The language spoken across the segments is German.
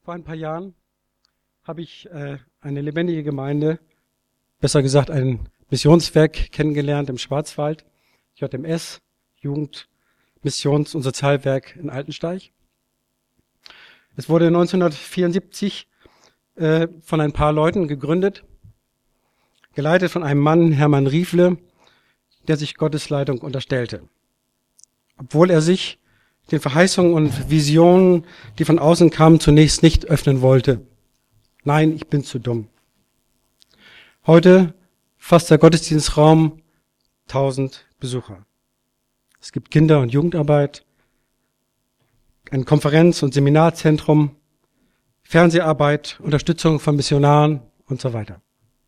Vor ein paar Jahren habe ich eine lebendige Gemeinde, besser gesagt ein Missionswerk kennengelernt im Schwarzwald, JMS, Jugend-, Missions- und Sozialwerk in Altensteig. Es wurde 1974 von ein paar Leuten gegründet, geleitet von einem Mann, Hermann Riefle, der sich Gottes Leitung unterstellte. Obwohl er sich den Verheißungen und Visionen, die von außen kamen, zunächst nicht öffnen wollte. Nein, ich bin zu dumm. Heute fasst der Gottesdienstraum 1000 Besucher. Es gibt Kinder- und Jugendarbeit, ein Konferenz- und Seminarzentrum, Fernseharbeit, Unterstützung von Missionaren und so weiter.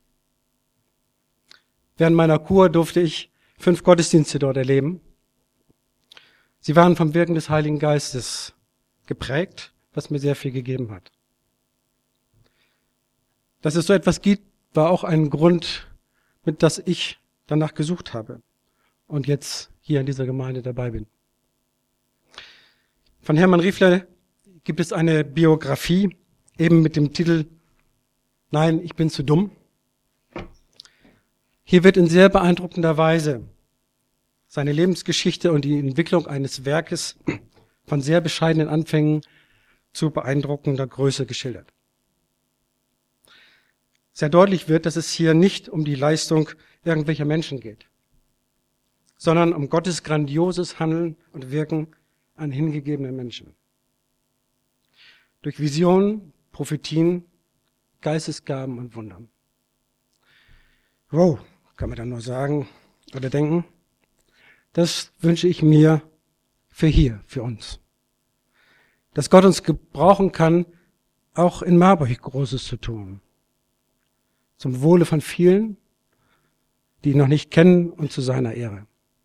Während meiner Kur durfte ich 5 Gottesdienste dort erleben. Sie waren vom Wirken des Heiligen Geistes geprägt, was mir sehr viel gegeben hat. Dass es so etwas gibt, war auch ein Grund, mit das ich danach gesucht habe und jetzt hier in dieser Gemeinde dabei bin. Von Hermann Riefle gibt es eine Biografie, eben mit dem Titel Nein, ich bin zu dumm. Hier wird in sehr beeindruckender Weise seine Lebensgeschichte und die Entwicklung eines Werkes von sehr bescheidenen Anfängen zu beeindruckender Größe geschildert. Sehr deutlich wird, dass es hier nicht um die Leistung irgendwelcher Menschen geht, sondern um Gottes grandioses Handeln und Wirken an hingegebenen Menschen. Durch Visionen, Prophetien, Geistesgaben und Wundern. Wow, kann man dann nur sagen oder denken. Das wünsche ich mir für hier, für uns. Dass Gott uns gebrauchen kann, auch in Marburg Großes zu tun. Zum Wohle von vielen, die ihn noch nicht kennen und zu seiner Ehre.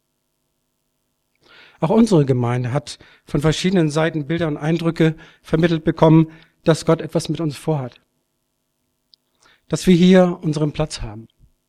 Auch unsere Gemeinde hat von verschiedenen Seiten Bilder und Eindrücke vermittelt bekommen, dass Gott etwas mit uns vorhat. Dass wir hier unseren Platz haben.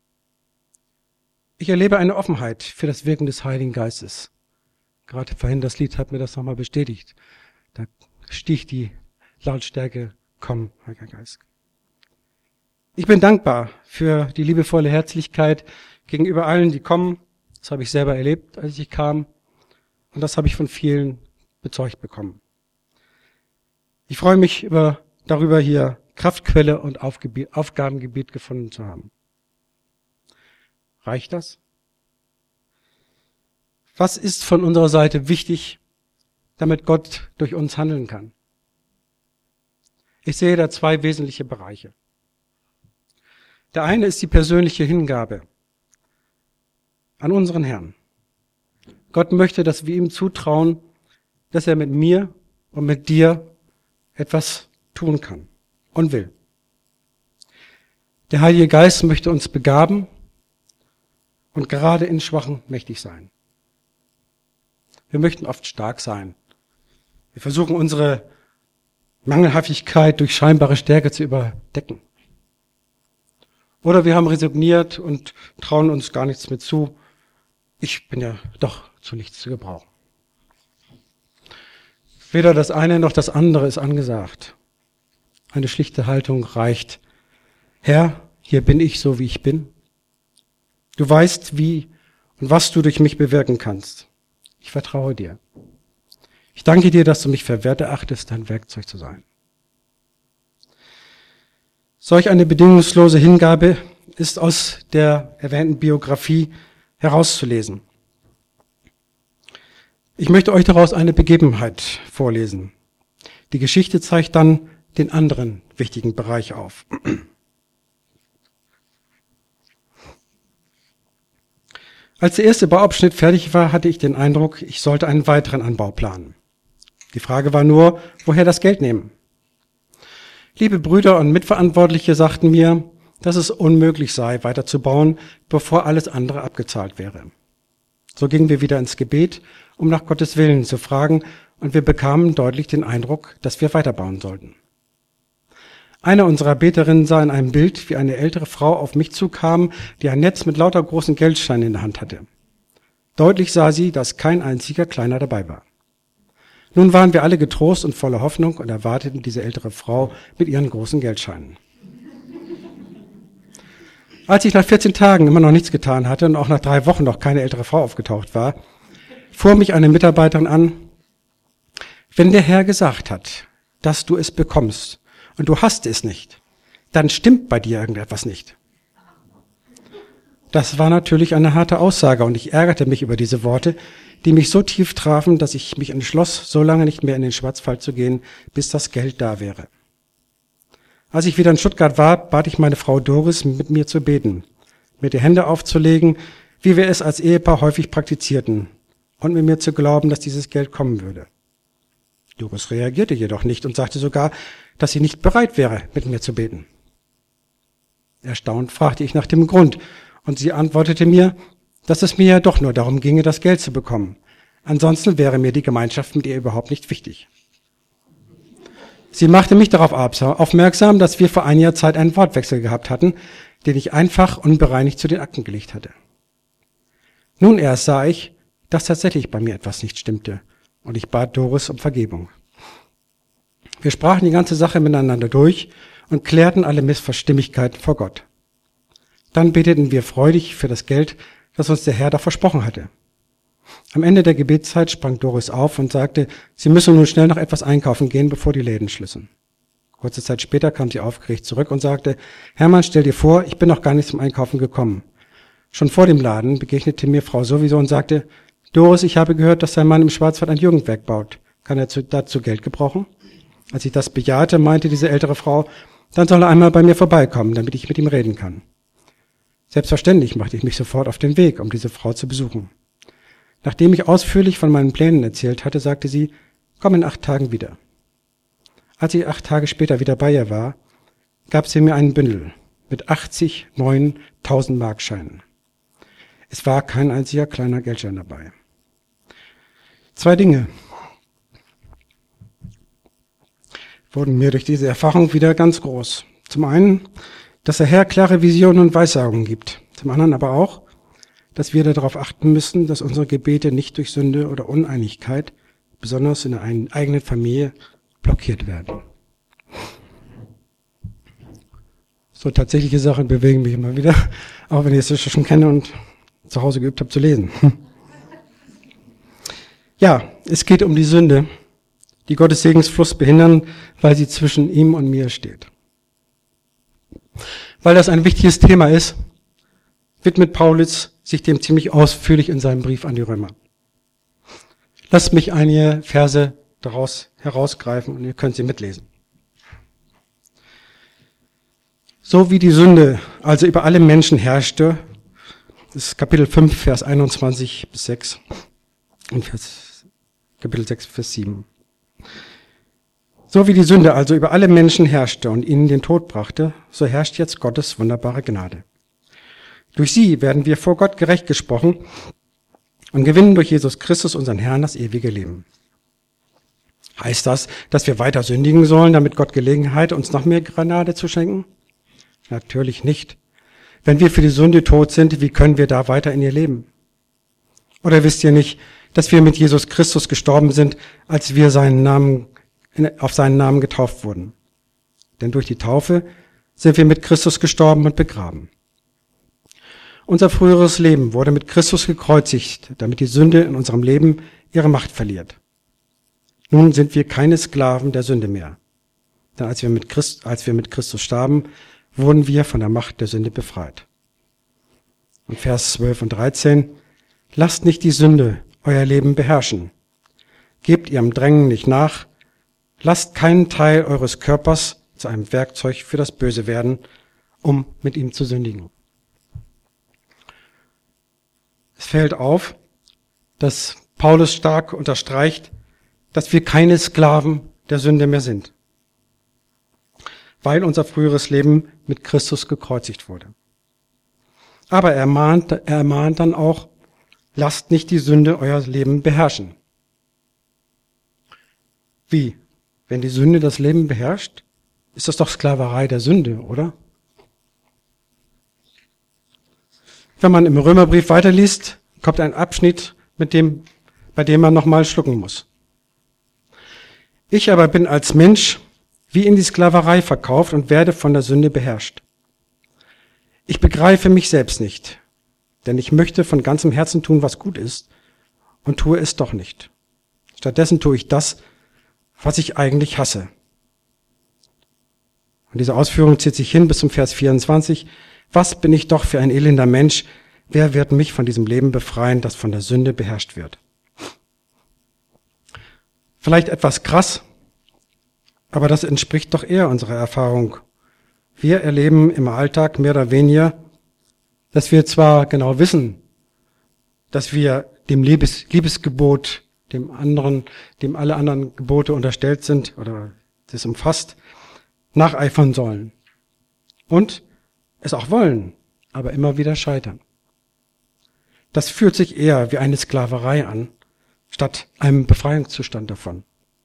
Ich erlebe eine Offenheit für das Wirken des Heiligen Geistes. Gerade vorhin das Lied hat mir das nochmal bestätigt. Da stieg die Lautstärke, komm, Heiliger Geist. Ich bin dankbar für die liebevolle Herzlichkeit gegenüber allen, die kommen. Das habe ich selber erlebt, als ich kam. Und das habe ich von vielen bezeugt bekommen. Ich freue mich darüber, hier Kraftquelle und Aufgabengebiet gefunden zu haben. Reicht das? Was ist von unserer Seite wichtig, damit Gott durch uns handeln kann? Ich sehe da 2 wesentliche Bereiche. Der eine ist die persönliche Hingabe an unseren Herrn. Gott möchte, dass wir ihm zutrauen, dass er mit mir und mit dir etwas tun kann und will. Der Heilige Geist möchte uns begaben und gerade in Schwachen mächtig sein. Wir möchten oft stark sein. Wir versuchen unsere Mangelhaftigkeit durch scheinbare Stärke zu überdecken. Oder wir haben resigniert und trauen uns gar nichts mehr zu. Ich bin ja doch zu nichts zu gebrauchen. Weder das eine noch das andere ist angesagt. Eine schlichte Haltung reicht. Herr, hier bin ich so, wie ich bin. Du weißt, wie und was du durch mich bewirken kannst. Ich vertraue dir. Ich danke dir, dass du mich für wert erachtest, dein Werkzeug zu sein. Solch eine bedingungslose Hingabe ist aus der erwähnten Biografie herauszulesen. Ich möchte euch daraus eine Begebenheit vorlesen. Die Geschichte zeigt dann den anderen wichtigen Bereich auf. Als der erste Bauabschnitt fertig war, hatte ich den Eindruck, ich sollte einen weiteren Anbau planen. Die Frage war nur, woher das Geld nehmen? Liebe Brüder und Mitverantwortliche sagten mir, dass es unmöglich sei, weiterzubauen, bevor alles andere abgezahlt wäre. So gingen wir wieder ins Gebet, um nach Gottes Willen zu fragen, und wir bekamen deutlich den Eindruck, dass wir weiterbauen sollten. Eine unserer Beterinnen sah in einem Bild, wie eine ältere Frau auf mich zukam, die ein Netz mit lauter großen Geldscheinen in der Hand hatte. Deutlich sah sie, dass kein einziger kleiner dabei war. Nun waren wir alle getrost und voller Hoffnung und erwarteten diese ältere Frau mit ihren großen Geldscheinen. Als ich nach 14 Tagen immer noch nichts getan hatte und auch nach 3 Wochen noch keine ältere Frau aufgetaucht war, fuhr mich eine Mitarbeiterin an: Wenn der Herr gesagt hat, dass du es bekommst und du hast es nicht, dann stimmt bei dir irgendetwas nicht. Das war natürlich eine harte Aussage und ich ärgerte mich über diese Worte, die mich so tief trafen, dass ich mich entschloss, so lange nicht mehr in den Schwarzwald zu gehen, bis das Geld da wäre. Als ich wieder in Stuttgart war, bat ich meine Frau Doris, mit mir zu beten, mir die Hände aufzulegen, wie wir es als Ehepaar häufig praktizierten, und mit mir zu glauben, dass dieses Geld kommen würde. Doris reagierte jedoch nicht und sagte sogar, dass sie nicht bereit wäre, mit mir zu beten. Erstaunt fragte ich nach dem Grund, und sie antwortete mir, dass es mir ja doch nur darum ginge, das Geld zu bekommen. Ansonsten wäre mir die Gemeinschaft mit ihr überhaupt nicht wichtig. Sie machte mich darauf aufmerksam, dass wir vor einiger Zeit einen Wortwechsel gehabt hatten, den ich einfach unbereinigt zu den Akten gelegt hatte. Nun erst sah ich, dass tatsächlich bei mir etwas nicht stimmte, und ich bat Doris um Vergebung. Wir sprachen die ganze Sache miteinander durch und klärten alle Missverstimmigkeiten vor Gott. Dann beteten wir freudig für das Geld, das uns der Herr da versprochen hatte. Am Ende der Gebetszeit sprang Doris auf und sagte, sie müsse nun schnell noch etwas einkaufen gehen, bevor die Läden schließen. Kurze Zeit später kam sie aufgeregt zurück und sagte, Hermann, stell dir vor, ich bin noch gar nicht zum Einkaufen gekommen. Schon vor dem Laden begegnete mir Frau sowieso und sagte, Doris, ich habe gehört, dass dein Mann im Schwarzwald ein Jugendwerk baut. Kann er dazu Geld gebrauchen? Als ich das bejahte, meinte diese ältere Frau, dann soll er einmal bei mir vorbeikommen, damit ich mit ihm reden kann. Selbstverständlich machte ich mich sofort auf den Weg, um diese Frau zu besuchen. Nachdem ich ausführlich von meinen Plänen erzählt hatte, sagte sie, komm in 8 Tagen wieder. Als ich 8 Tage später wieder bei ihr war, gab sie mir einen Bündel mit 80 neuen 1000-Markscheinen. Es war kein einziger kleiner Geldschein dabei. 2 Dinge wurden mir durch diese Erfahrung wieder ganz groß. Zum einen, dass der Herr klare Visionen und Weissagungen gibt. Zum anderen aber auch, dass wir darauf achten müssen, dass unsere Gebete nicht durch Sünde oder Uneinigkeit, besonders in der eigenen Familie, blockiert werden. So tatsächliche Sachen bewegen mich immer wieder, auch wenn ich es schon kenne und zu Hause geübt habe zu lesen. Ja, es geht um die Sünde, die Gottes Segensfluss behindern, weil sie zwischen ihm und mir steht. Weil das ein wichtiges Thema ist, widmet Paulus sich dem ziemlich ausführlich in seinem Brief an die Römer. Lasst mich einige Verse daraus herausgreifen und ihr könnt sie mitlesen. So wie die Sünde also über alle Menschen herrschte, das ist Kapitel 5, Vers 21 bis 6 und Kapitel 6, Vers 7. So wie die Sünde also über alle Menschen herrschte und ihnen den Tod brachte, so herrscht jetzt Gottes wunderbare Gnade. Durch sie werden wir vor Gott gerecht gesprochen und gewinnen durch Jesus Christus, unseren Herrn, das ewige Leben. Heißt das, dass wir weiter sündigen sollen, damit Gott Gelegenheit uns noch mehr Gnade zu schenken? Natürlich nicht. Wenn wir für die Sünde tot sind, wie können wir da weiter in ihr leben? Oder wisst ihr nicht, dass wir mit Jesus Christus gestorben sind, als wir auf seinen Namen getauft wurden? Denn durch die Taufe sind wir mit Christus gestorben und begraben. Unser früheres Leben wurde mit Christus gekreuzigt, damit die Sünde in unserem Leben ihre Macht verliert. Nun sind wir keine Sklaven der Sünde mehr. Denn als wir mit Christus starben, wurden wir von der Macht der Sünde befreit. Und Vers 12 und 13, lasst nicht die Sünde euer Leben beherrschen. Gebt ihrem Drängen nicht nach. Lasst keinen Teil eures Körpers zu einem Werkzeug für das Böse werden, um mit ihm zu sündigen. Es fällt auf, dass Paulus stark unterstreicht, dass wir keine Sklaven der Sünde mehr sind, weil unser früheres Leben mit Christus gekreuzigt wurde. Aber er mahnt dann auch, lasst nicht die Sünde euer Leben beherrschen. Wie? Wenn die Sünde das Leben beherrscht, ist das doch Sklaverei der Sünde, oder? Wenn man im Römerbrief weiterliest, kommt ein Abschnitt, bei dem man nochmal schlucken muss. Ich aber bin als Mensch wie in die Sklaverei verkauft und werde von der Sünde beherrscht. Ich begreife mich selbst nicht, denn ich möchte von ganzem Herzen tun, was gut ist, und tue es doch nicht. Stattdessen tue ich das, was ich eigentlich hasse. Und diese Ausführung zieht sich hin bis zum Vers 24. Was bin ich doch für ein elender Mensch? Wer wird mich von diesem Leben befreien, das von der Sünde beherrscht wird? Vielleicht etwas krass, aber das entspricht doch eher unserer Erfahrung. Wir erleben im Alltag mehr oder weniger, dass wir zwar genau wissen, dass wir dem Liebesgebot, dem alle anderen Gebote unterstellt sind oder das umfasst, nacheifern sollen. Und es auch wollen, aber immer wieder scheitern. Das fühlt sich eher wie eine Sklaverei an, statt einem Befreiungszustand davon.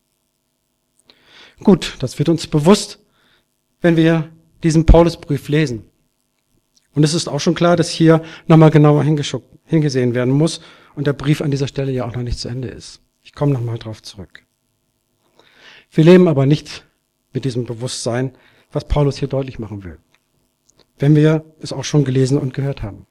Gut, das wird uns bewusst, wenn wir diesen Paulusbrief lesen. Und es ist auch schon klar, dass hier nochmal genauer hingesehen werden muss und der Brief an dieser Stelle ja auch noch nicht zu Ende ist. Ich komme nochmal drauf zurück. Wir leben aber nicht mit diesem Bewusstsein, was Paulus hier deutlich machen will, wenn wir es auch schon gelesen und gehört haben.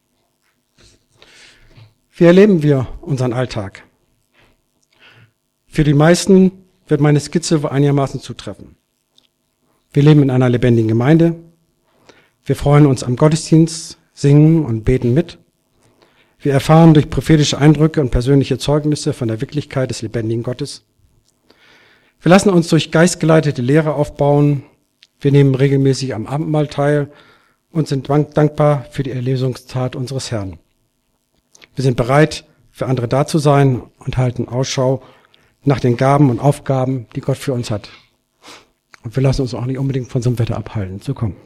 Wie erleben wir unseren Alltag? Für die meisten wird meine Skizze wohl einigermaßen zutreffen. Wir leben in einer lebendigen Gemeinde. Wir freuen uns am Gottesdienst, singen und beten mit. Wir erfahren durch prophetische Eindrücke und persönliche Zeugnisse von der Wirklichkeit des lebendigen Gottes. Wir lassen uns durch geistgeleitete Lehre aufbauen. Wir nehmen regelmäßig am Abendmahl teil und sind dankbar für die Erlösungstat unseres Herrn. Wir sind bereit, für andere da zu sein und halten Ausschau nach den Gaben und Aufgaben, die Gott für uns hat. Und wir lassen uns auch nicht unbedingt von so einem Wetter abhalten zu kommen.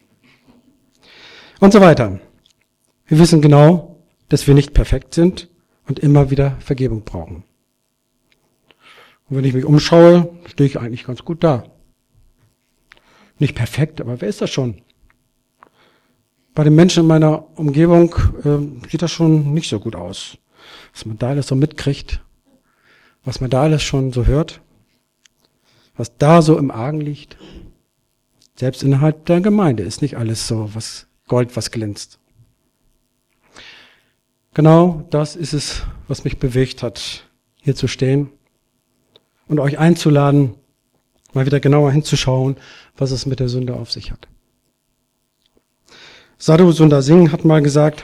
Und so weiter. Wir wissen genau, dass wir nicht perfekt sind und immer wieder Vergebung brauchen. Und wenn ich mich umschaue, stehe ich eigentlich ganz gut da. Nicht perfekt, aber wer ist das schon? Bei den Menschen in meiner Umgebung sieht das schon nicht so gut aus. Was man da alles so mitkriegt, was man da alles schon so hört, was da so im Argen liegt. Selbst innerhalb der Gemeinde ist nicht alles so was Gold, was glänzt. Genau das ist es, was mich bewegt hat, hier zu stehen und euch einzuladen, mal wieder genauer hinzuschauen, was es mit der Sünde auf sich hat. Sadhu Sundar Singh hat mal gesagt,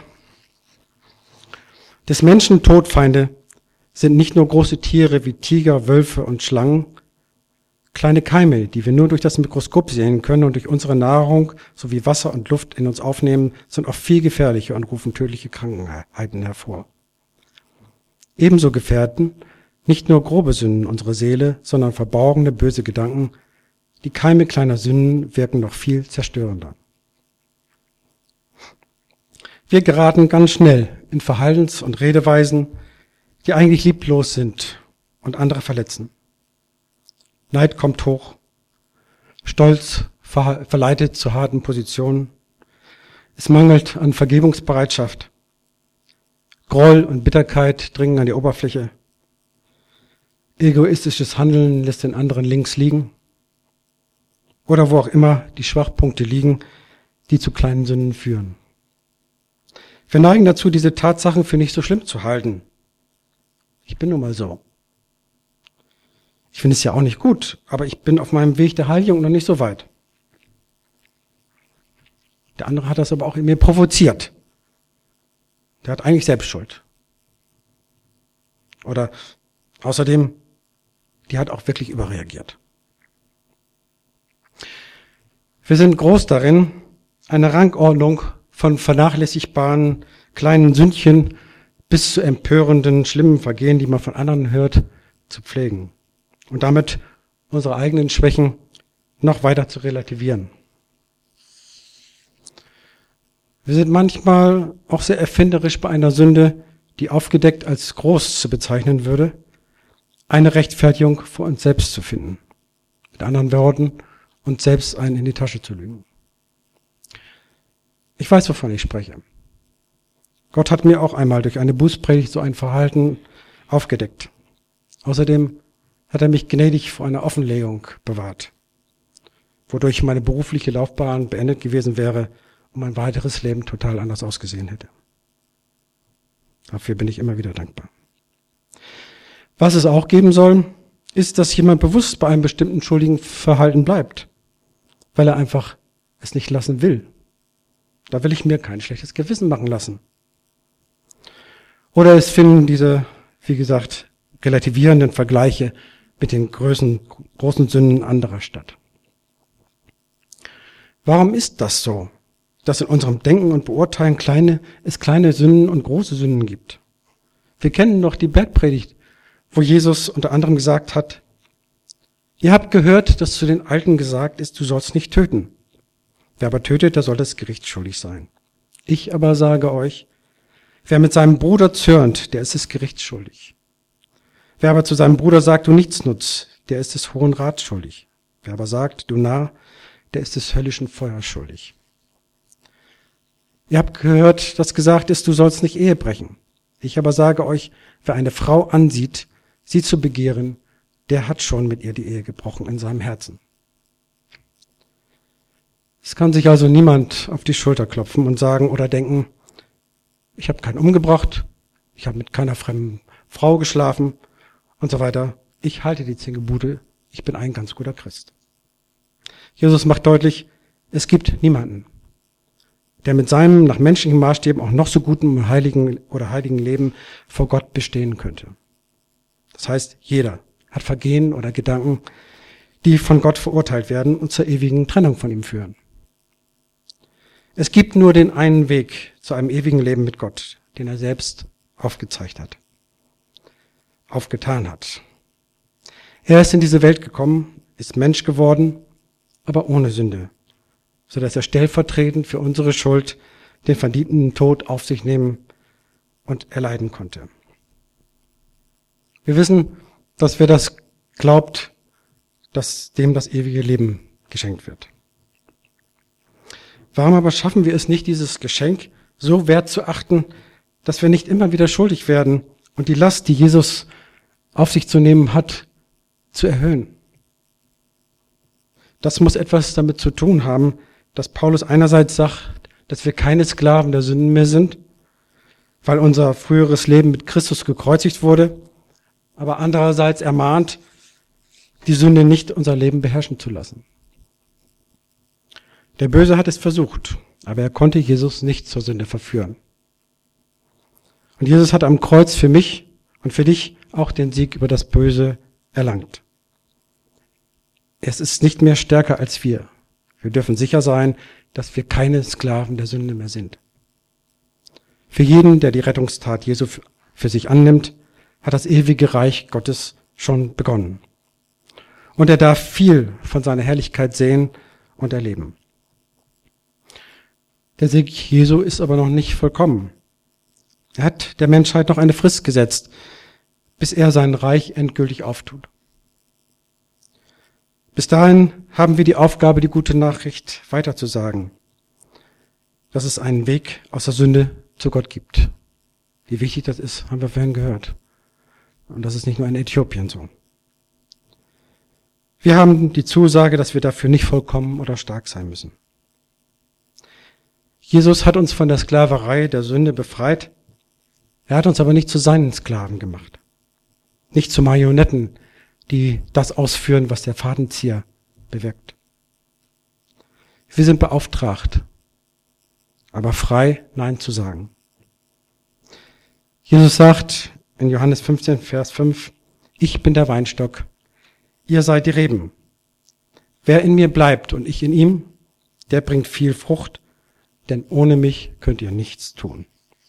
des Menschen Todfeinde sind nicht nur große Tiere wie Tiger, Wölfe und Schlangen, kleine Keime, die wir nur durch das Mikroskop sehen können und durch unsere Nahrung sowie Wasser und Luft in uns aufnehmen, sind oft viel gefährlicher und rufen tödliche Krankheiten hervor. Ebenso gefährden nicht nur grobe Sünden unsere Seele, sondern verborgene böse Gedanken. Die Keime kleiner Sünden wirken noch viel zerstörender. Wir geraten ganz schnell in Verhaltens- und Redeweisen, die eigentlich lieblos sind und andere verletzen. Neid kommt hoch, Stolz verleitet zu harten Positionen, es mangelt an Vergebungsbereitschaft, Groll und Bitterkeit dringen an die Oberfläche, egoistisches Handeln lässt den anderen links liegen oder wo auch immer die Schwachpunkte liegen, die zu kleinen Sünden führen. Wir neigen dazu, diese Tatsachen für nicht so schlimm zu halten. Ich bin nun mal so. Ich finde es ja auch nicht gut, aber ich bin auf meinem Weg der Heiligung noch nicht so weit. Der andere hat das aber auch in mir provoziert. Der hat eigentlich selbst Schuld. Oder außerdem, die hat auch wirklich überreagiert. Wir sind groß darin, eine Rangordnung von vernachlässigbaren kleinen Sündchen bis zu empörenden, schlimmen Vergehen, die man von anderen hört, zu pflegen. Und damit unsere eigenen Schwächen noch weiter zu relativieren. Wir sind manchmal auch sehr erfinderisch bei einer Sünde, die aufgedeckt als groß zu bezeichnen würde, eine Rechtfertigung vor uns selbst zu finden. Mit anderen Worten, uns selbst einen in die Tasche zu lügen. Ich weiß, wovon ich spreche. Gott hat mir auch einmal durch eine Bußpredigt so ein Verhalten aufgedeckt. Außerdem hat er mich gnädig vor einer Offenlegung bewahrt, wodurch meine berufliche Laufbahn beendet gewesen wäre und mein weiteres Leben total anders ausgesehen hätte. Dafür bin ich immer wieder dankbar. Was es auch geben soll, ist, dass jemand bewusst bei einem bestimmten schuldigen Verhalten bleibt, weil er einfach es nicht lassen will. Da will ich mir kein schlechtes Gewissen machen lassen. Oder es finden diese, wie gesagt, relativierenden Vergleiche mit den großen Sünden anderer statt. Warum ist das so, dass in unserem Denken und Beurteilen es kleine Sünden und große Sünden gibt? Wir kennen noch die Bergpredigt, wo Jesus unter anderem gesagt hat, ihr habt gehört, dass zu den Alten gesagt ist, du sollst nicht töten. Wer aber tötet, der soll des Gerichts schuldig sein. Ich aber sage euch, wer mit seinem Bruder zürnt, der ist des Gerichts schuldig. Wer aber zu seinem Bruder sagt, du Nichtsnutz, der ist des Hohen Rats schuldig. Wer aber sagt, du Narr, der ist des höllischen Feuers schuldig. Ihr habt gehört, dass gesagt ist, du sollst nicht Ehe brechen. Ich aber sage euch, wer eine Frau ansieht, sie zu begehren, der hat schon mit ihr die Ehe gebrochen in seinem Herzen. Es kann sich also niemand auf die Schulter klopfen und sagen oder denken, ich habe keinen umgebracht, ich habe mit keiner fremden Frau geschlafen und so weiter. Ich halte die 10 Gebote, ich bin ein ganz guter Christ. Jesus macht deutlich, es gibt niemanden, der mit seinem nach menschlichen Maßstäben auch noch so guten heiligen Leben vor Gott bestehen könnte. Das heißt, jeder hat Vergehen oder Gedanken, die von Gott verurteilt werden und zur ewigen Trennung von ihm führen. Es gibt nur den einen Weg zu einem ewigen Leben mit Gott, den er selbst aufgetan hat. Er ist in diese Welt gekommen, ist Mensch geworden, aber ohne Sünde, sodass er stellvertretend für unsere Schuld den verdienten Tod auf sich nehmen und erleiden konnte. Wir wissen, dass wer das glaubt, dass dem das ewige Leben geschenkt wird. Warum aber schaffen wir es nicht, dieses Geschenk so wert zu achten, dass wir nicht immer wieder schuldig werden und die Last, die Jesus auf sich zu nehmen hat, zu erhöhen? Das muss etwas damit zu tun haben, dass Paulus einerseits sagt, dass wir keine Sklaven der Sünden mehr sind, weil unser früheres Leben mit Christus gekreuzigt wurde, aber andererseits ermahnt, die Sünde nicht unser Leben beherrschen zu lassen. Der Böse hat es versucht, aber er konnte Jesus nicht zur Sünde verführen. Und Jesus hat am Kreuz für mich und für dich auch den Sieg über das Böse erlangt. Es ist nicht mehr stärker als wir. Wir dürfen sicher sein, dass wir keine Sklaven der Sünde mehr sind. Für jeden, der die Rettungstat Jesu für sich annimmt, hat das ewige Reich Gottes schon begonnen. Und er darf viel von seiner Herrlichkeit sehen und erleben. Der Sieg Jesu ist aber noch nicht vollkommen. Er hat der Menschheit noch eine Frist gesetzt, bis er sein Reich endgültig auftut. Bis dahin haben wir die Aufgabe, die gute Nachricht weiterzusagen, dass es einen Weg aus der Sünde zu Gott gibt. Wie wichtig das ist, haben wir vorhin gehört. Und das ist nicht nur in Äthiopien so. Wir haben die Zusage, dass wir dafür nicht vollkommen oder stark sein müssen. Jesus hat uns von der Sklaverei der Sünde befreit. Er hat uns aber nicht zu seinen Sklaven gemacht. Nicht zu Marionetten, die das ausführen, was der Fadenzieher bewirkt. Wir sind beauftragt, aber frei, Nein zu sagen. Jesus sagt in Johannes 15, Vers 5, ich bin der Weinstock, ihr seid die Reben. Wer in mir bleibt und ich in ihm, der bringt viel Frucht, denn ohne mich könnt ihr nichts tun.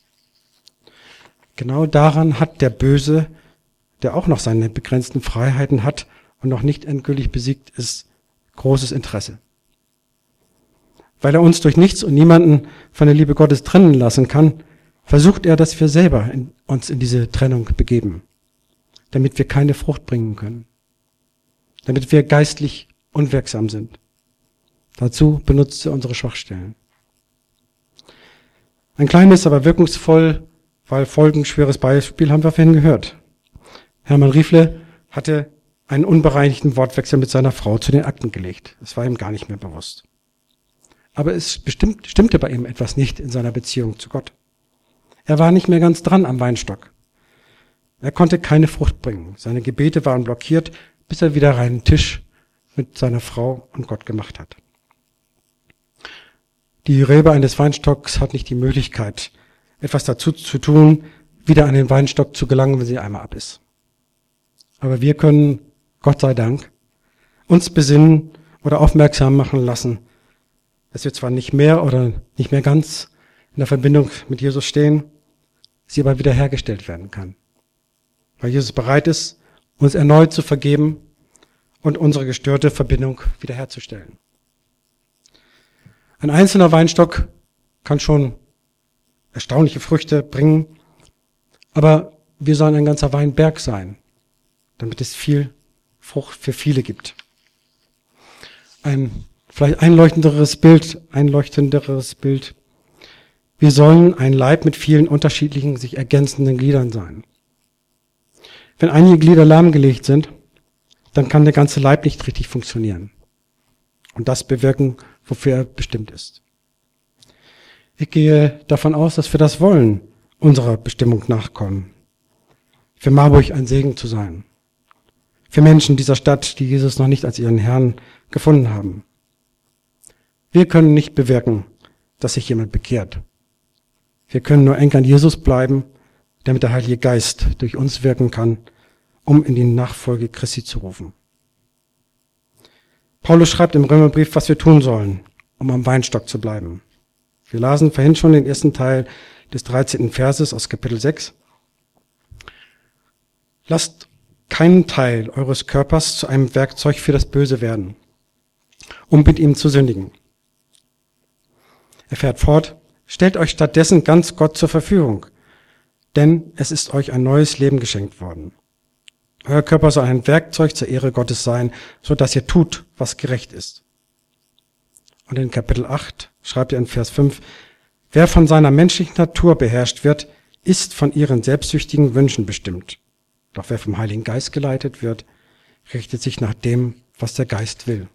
Genau daran hat der Böse, der auch noch seine begrenzten Freiheiten hat und noch nicht endgültig besiegt ist, großes Interesse. Weil er uns durch nichts und niemanden von der Liebe Gottes trennen lassen kann, versucht er, dass wir selber uns in diese Trennung begeben, damit wir keine Frucht bringen können, damit wir geistlich unwirksam sind. Dazu benutzt er unsere Schwachstellen. Ein kleines, aber wirkungsvoll, weil folgenschweres Beispiel haben wir vorhin gehört. Hermann Riefle hatte einen unbereinigten Wortwechsel mit seiner Frau zu den Akten gelegt. Es war ihm gar nicht mehr bewusst. Aber es stimmte bei ihm etwas nicht in seiner Beziehung zu Gott. Er war nicht mehr ganz dran am Weinstock. Er konnte keine Frucht bringen. Seine Gebete waren blockiert, bis er wieder reinen Tisch mit seiner Frau und Gott gemacht hat. Die Rebe eines Weinstocks hat nicht die Möglichkeit, etwas dazu zu tun, wieder an den Weinstock zu gelangen, wenn sie einmal ab ist. Aber wir können, Gott sei Dank, uns besinnen oder aufmerksam machen lassen, dass wir zwar nicht mehr oder nicht mehr ganz in der Verbindung mit Jesus stehen, sie aber wiederhergestellt werden kann. Weil Jesus bereit ist, uns erneut zu vergeben und unsere gestörte Verbindung wiederherzustellen. Ein einzelner Weinstock kann schon erstaunliche Früchte bringen, aber wir sollen ein ganzer Weinberg sein, damit es viel Frucht für viele gibt. Ein vielleicht einleuchtenderes Bild. Wir sollen ein Leib mit vielen unterschiedlichen, sich ergänzenden Gliedern sein. Wenn einige Glieder lahmgelegt sind, dann kann der ganze Leib nicht richtig funktionieren und das bewirken, wofür er bestimmt ist. Ich gehe davon aus, dass wir das wollen, unserer Bestimmung nachkommen. Für Marburg ein Segen zu sein. Für Menschen dieser Stadt, die Jesus noch nicht als ihren Herrn gefunden haben. Wir können nicht bewirken, dass sich jemand bekehrt. Wir können nur eng an Jesus bleiben, damit der Heilige Geist durch uns wirken kann, um in die Nachfolge Christi zu rufen. Paulus schreibt im Römerbrief, was wir tun sollen, um am Weinstock zu bleiben. Wir lasen vorhin schon den ersten Teil des 13. Verses aus Kapitel 6. Lasst keinen Teil eures Körpers zu einem Werkzeug für das Böse werden, um mit ihm zu sündigen. Er fährt fort, stellt euch stattdessen ganz Gott zur Verfügung, denn es ist euch ein neues Leben geschenkt worden. Euer Körper soll ein Werkzeug zur Ehre Gottes sein, so dass ihr tut, was gerecht ist. Und in Kapitel 8 schreibt er in Vers 5, wer von seiner menschlichen Natur beherrscht wird, ist von ihren selbstsüchtigen Wünschen bestimmt. Doch wer vom Heiligen Geist geleitet wird, richtet sich nach dem, was der Geist will.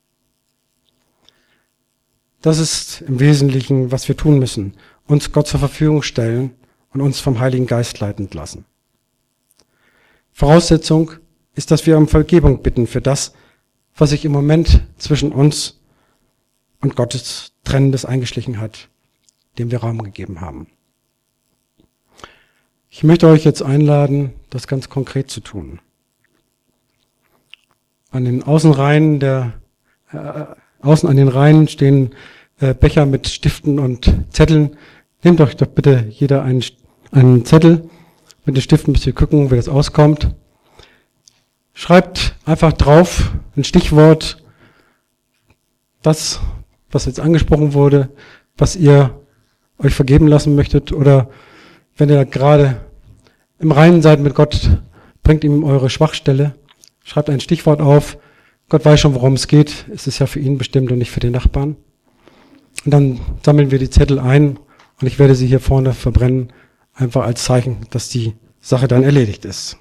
Das ist im Wesentlichen, was wir tun müssen, uns Gott zur Verfügung stellen und uns vom Heiligen Geist leiten lassen. Voraussetzung ist, dass wir um Vergebung bitten für das, was sich im Moment zwischen uns und Gottes Trennendes eingeschlichen hat, dem wir Raum gegeben haben. Ich möchte euch jetzt einladen, das ganz konkret zu tun. An den Außenreihen außen an den Reihen stehen Becher mit Stiften und Zetteln. Nehmt euch doch bitte jeder einen Zettel mit den Stiften, bis wir gucken, wie das auskommt. Schreibt einfach drauf ein Stichwort, das, was jetzt angesprochen wurde, was ihr euch vergeben lassen möchtet, oder wenn ihr gerade im Reinen seid mit Gott, bringt ihm eure Schwachstelle, schreibt ein Stichwort auf. Gott weiß schon, worum es geht. Es ist ja für ihn bestimmt und nicht für den Nachbarn. Und dann sammeln wir die Zettel ein und ich werde sie hier vorne verbrennen, einfach als Zeichen, dass die Sache dann erledigt ist.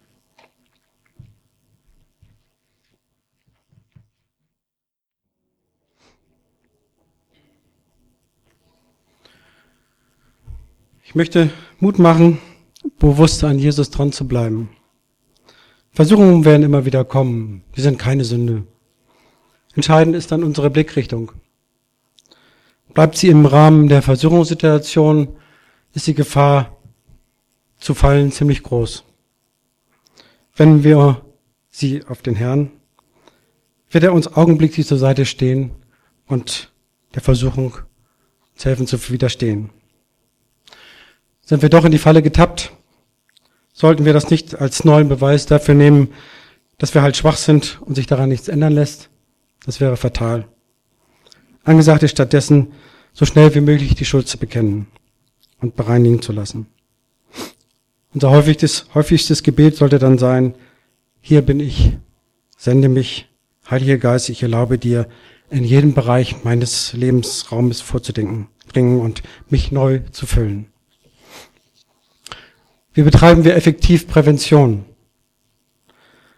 Ich möchte Mut machen, bewusst an Jesus dran zu bleiben. Versuchungen werden immer wieder kommen. Die sind keine Sünde. Entscheidend ist dann unsere Blickrichtung. Bleibt sie im Rahmen der Versuchungssituation, ist die Gefahr zu fallen ziemlich groß. Wenden wir sie auf den Herrn, wird er uns augenblicklich zur Seite stehen und der Versuchung uns helfen zu widerstehen. Sind wir doch in die Falle getappt, sollten wir das nicht als neuen Beweis dafür nehmen, dass wir halt schwach sind und sich daran nichts ändern lässt. Das wäre fatal. Angesagt ist stattdessen, so schnell wie möglich die Schuld zu bekennen und bereinigen zu lassen. Unser häufigstes Gebet sollte dann sein, hier bin ich, sende mich, Heiliger Geist, ich erlaube dir, in jedem Bereich meines Lebensraumes vorzudenken, bringen und mich neu zu füllen. Wie betreiben wir effektiv Prävention?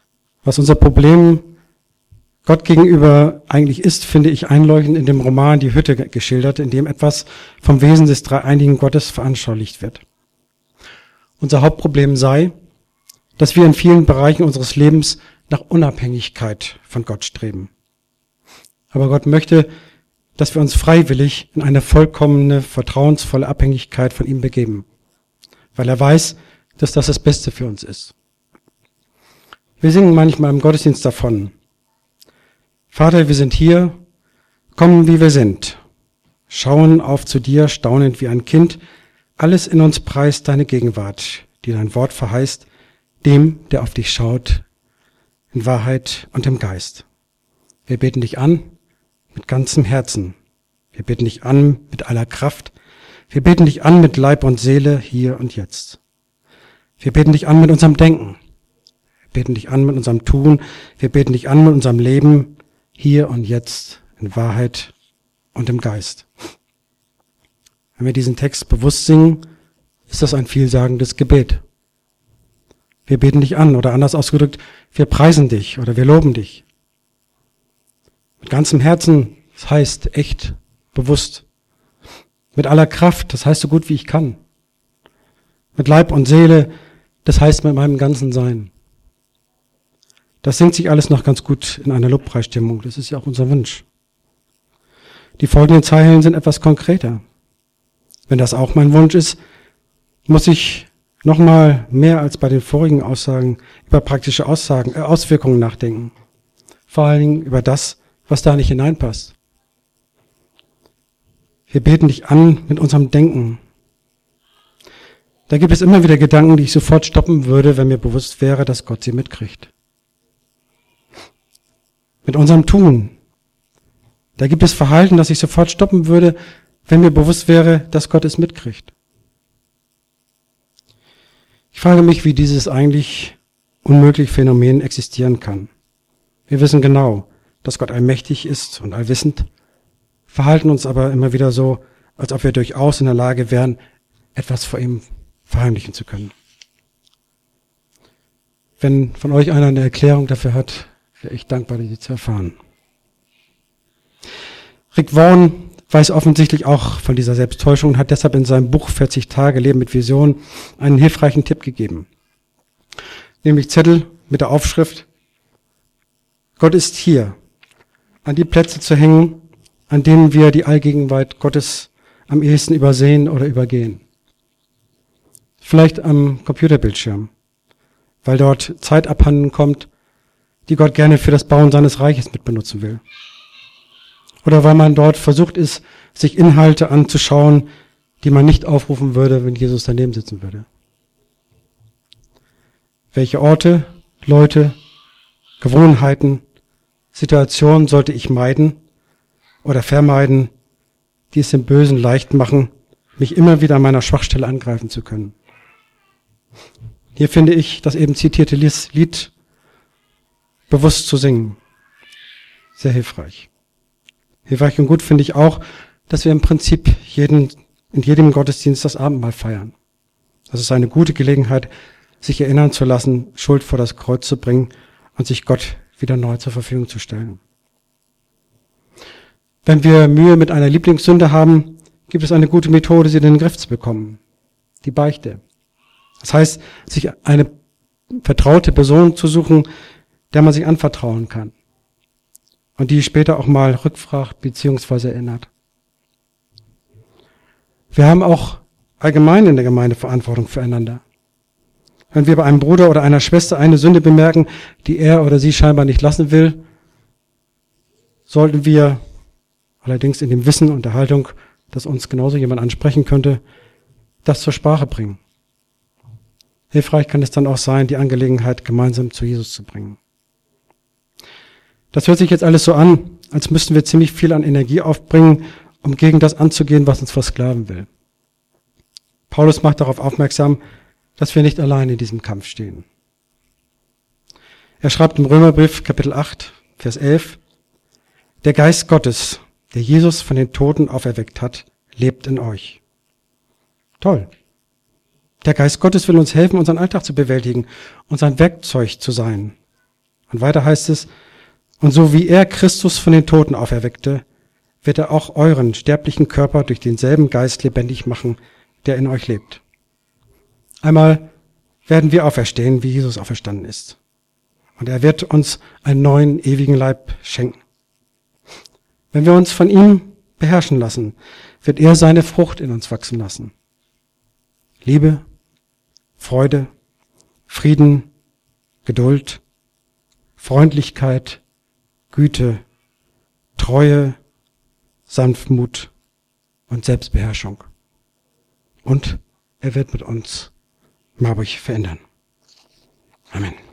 Was unser Problem Gott gegenüber eigentlich ist, finde ich einleuchtend in dem Roman Die Hütte geschildert, in dem etwas vom Wesen des dreieinigen Gottes veranschaulicht wird. Unser Hauptproblem sei, dass wir in vielen Bereichen unseres Lebens nach Unabhängigkeit von Gott streben. Aber Gott möchte, dass wir uns freiwillig in eine vollkommene, vertrauensvolle Abhängigkeit von ihm begeben, weil er weiß, dass das das Beste für uns ist. Wir singen manchmal im Gottesdienst davon: Vater, wir sind hier, kommen wie wir sind, schauen auf zu dir, staunend wie ein Kind, alles in uns preist deine Gegenwart, die dein Wort verheißt, dem, der auf dich schaut, in Wahrheit und im Geist. Wir beten dich an mit ganzem Herzen. Wir beten dich an mit aller Kraft. Wir beten dich an mit Leib und Seele hier und jetzt. Wir beten dich an mit unserem Denken. Wir beten dich an mit unserem Tun. Wir beten dich an mit unserem Leben hier und jetzt in Wahrheit und im Geist. Wenn wir diesen Text bewusst singen, ist das ein vielsagendes Gebet. Wir beten dich an, oder anders ausgedrückt, wir preisen dich oder wir loben dich. Mit ganzem Herzen, das heißt echt, bewusst. Mit aller Kraft, das heißt so gut wie ich kann. Mit Leib und Seele, das heißt mit meinem ganzen Sein. Das singt sich alles noch ganz gut in einer Lobpreisstimmung, das ist ja auch unser Wunsch. Die folgenden Zeilen sind etwas konkreter. Wenn das auch mein Wunsch ist, muss ich nochmal mehr als bei den vorigen Aussagen über praktische Auswirkungen nachdenken. Vor allen Dingen über das, was da nicht hineinpasst. Wir beten dich an mit unserem Denken. Da gibt es immer wieder Gedanken, die ich sofort stoppen würde, wenn mir bewusst wäre, dass Gott sie mitkriegt. Mit unserem Tun. Da gibt es Verhalten, das ich sofort stoppen würde, wenn mir bewusst wäre, dass Gott es mitkriegt. Ich frage mich, wie dieses eigentlich unmögliche Phänomen existieren kann. Wir wissen genau, dass Gott allmächtig ist und allwissend, verhalten uns aber immer wieder so, als ob wir durchaus in der Lage wären, etwas vor ihm verheimlichen zu können. Wenn von euch einer eine Erklärung dafür hat, wäre ich dankbar, die zu erfahren. Rick Warren weiß offensichtlich auch von dieser Selbsttäuschung und hat deshalb in seinem Buch 40 Tage Leben mit Vision einen hilfreichen Tipp gegeben. Nämlich Zettel mit der Aufschrift: Gott ist hier, an die Plätze zu hängen, an denen wir die Allgegenwart Gottes am ehesten übersehen oder übergehen. Vielleicht am Computerbildschirm, weil dort Zeit abhanden kommt, die Gott gerne für das Bauen seines Reiches mitbenutzen will. Oder weil man dort versucht ist, sich Inhalte anzuschauen, die man nicht aufrufen würde, wenn Jesus daneben sitzen würde. Welche Orte, Leute, Gewohnheiten, Situationen sollte ich meiden oder vermeiden, die es dem Bösen leicht machen, mich immer wieder an meiner Schwachstelle angreifen zu können? Hier finde ich das eben zitierte Lied bewusst zu singen sehr hilfreich. Hilfreich und gut finde ich auch, dass wir im Prinzip in jedem Gottesdienst das Abendmahl feiern. Das ist eine gute Gelegenheit, sich erinnern zu lassen, Schuld vor das Kreuz zu bringen und sich Gott wieder neu zur Verfügung zu stellen. Wenn wir Mühe mit einer Lieblingssünde haben, gibt es eine gute Methode, sie in den Griff zu bekommen. Die Beichte. Das heißt, sich eine vertraute Person zu suchen, der man sich anvertrauen kann. Und die später auch mal rückfragt bzw. erinnert. Wir haben auch allgemein in der Gemeinde Verantwortung füreinander. Wenn wir bei einem Bruder oder einer Schwester eine Sünde bemerken, die er oder sie scheinbar nicht lassen will, sollten wir allerdings in dem Wissen und der Haltung, dass uns genauso jemand ansprechen könnte, das zur Sprache bringen. Hilfreich kann es dann auch sein, die Angelegenheit gemeinsam zu Jesus zu bringen. Das hört sich jetzt alles so an, als müssten wir ziemlich viel an Energie aufbringen, um gegen das anzugehen, was uns versklaven will. Paulus macht darauf aufmerksam, dass wir nicht allein in diesem Kampf stehen. Er schreibt im Römerbrief Kapitel 8, Vers 11, der Geist Gottes, der Jesus von den Toten auferweckt hat, lebt in euch. Toll. Der Geist Gottes will uns helfen, unseren Alltag zu bewältigen und sein Werkzeug zu sein. Und weiter heißt es, und so wie er Christus von den Toten auferweckte, wird er auch euren sterblichen Körper durch denselben Geist lebendig machen, der in euch lebt. Einmal werden wir auferstehen, wie Jesus auferstanden ist. Und er wird uns einen neuen, ewigen Leib schenken. Wenn wir uns von ihm beherrschen lassen, wird er seine Frucht in uns wachsen lassen. Liebe, Freude, Frieden, Geduld, Freundlichkeit, Güte, Treue, Sanftmut und Selbstbeherrschung. Und er wird mit uns Marburg verändern. Amen.